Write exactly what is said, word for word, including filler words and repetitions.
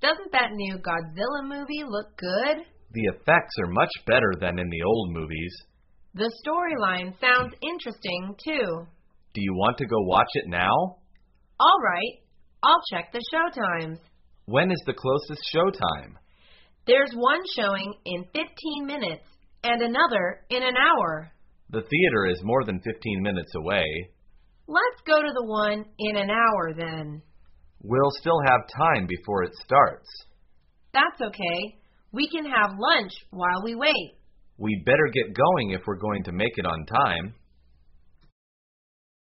Doesn't that new Godzilla movie look good? The effects are much better than in the old movies. The storyline sounds interesting, too. Do you want to go watch it now? All right. I'll check the showtimes. When is the closest showtime? There's one showing in fifteen minutes and another in an hour. The theater is more than fifteen minutes away. Let's go to the one in an hour, then. We'll still have time before it starts. That's okay. We can have lunch while we wait. We'd better get going if we're going to make it on time.